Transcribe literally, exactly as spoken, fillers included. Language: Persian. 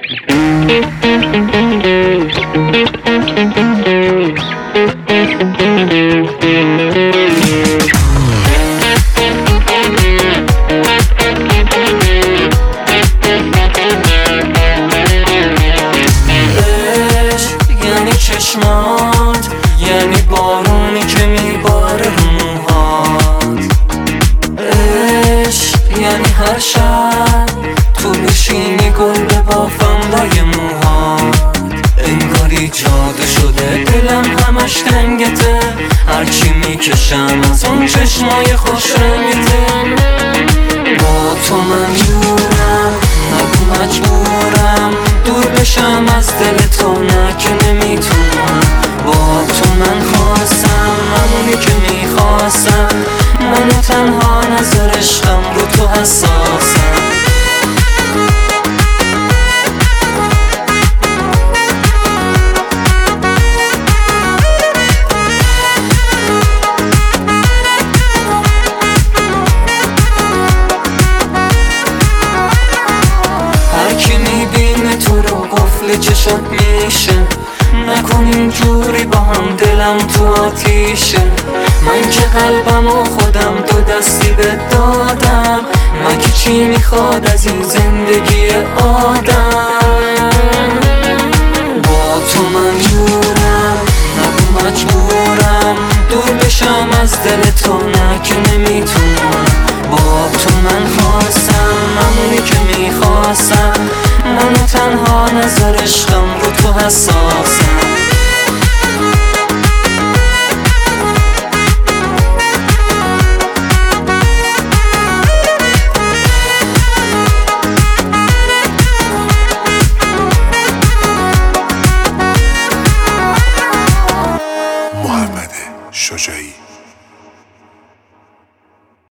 چشمات یعنی بارونی که میباره رو موهات. عشق یعنی هر شب تو بشینی گل به بافم لای موهات. انگاری جاده شده دلم همش تنگته، هرچی میکشم از اون چشمای خوش رنگته. با تو من دورم، نگو مجبورم دور بشم از دل تو، نه که نمیتونم. با تو من خواستم همونی که میخواستم، منو تنها نذار عشقم رو تو حساسم. هرکی میبینه تو رو قفل چشات میشه، نکن اینجوری با هم دلم تو آتیشه. من که قلبم و خودم دو دستی به دادم، مگه چی میخواد از این زندگی آدم. با تو من دورم، نگو مجبورم دور بشم از دل تو، نه که نمیتونم. با تو من خواستم همونی که میخواستم، منو تنها نذار عشقم رو تو حساسم. محمد شجاعی.